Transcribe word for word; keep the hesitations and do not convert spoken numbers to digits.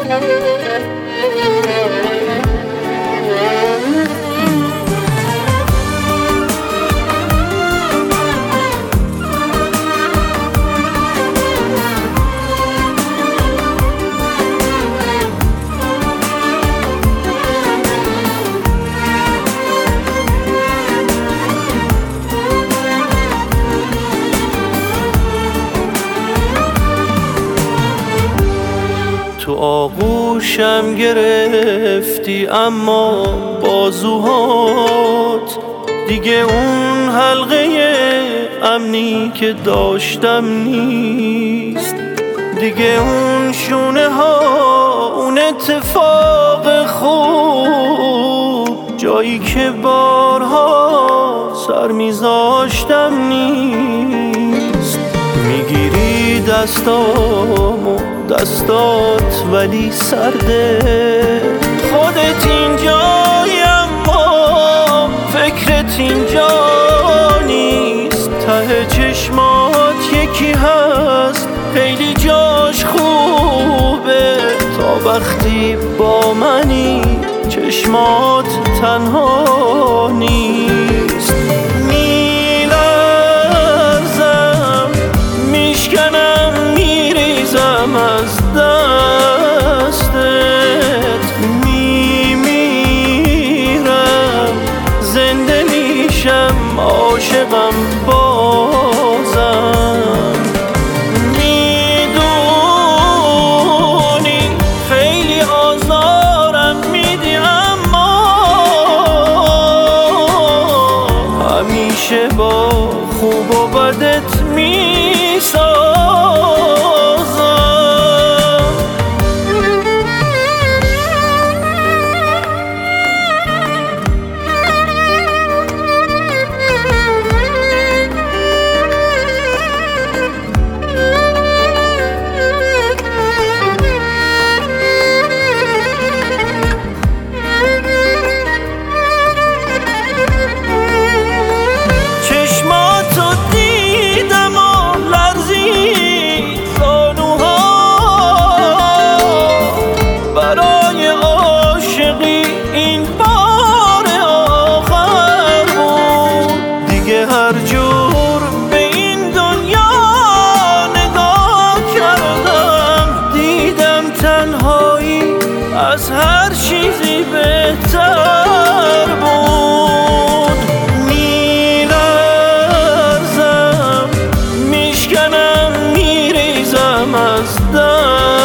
تو آغوشم گرفتی اما بازوهات دیگه اون حلقه امنی که داشتم نیست، دیگه اون شونه ها، اون اتفاق خوب، جایی که بارها سر میذاشتم نیست. میگیری دستامو دستات ولی سرده، خودت اینجایی اما فکرت اینجا نیست. ته چشمات یکی هست خیلی جاش خوبه، تا وقتی با منی چشمات تنها نیست. میلرزم میشکنم میریزم از دستت، میمیرم زنده میشم عاشقم بازم. میدونی خیلی آزارم میدی اما همیشه با خوب و بدت میسازم. هر جور به این دنیا نگاه کردم، دیدم تنهایی از هر چیزی بهتر بود. میلرزم میشکنم میریزم از دست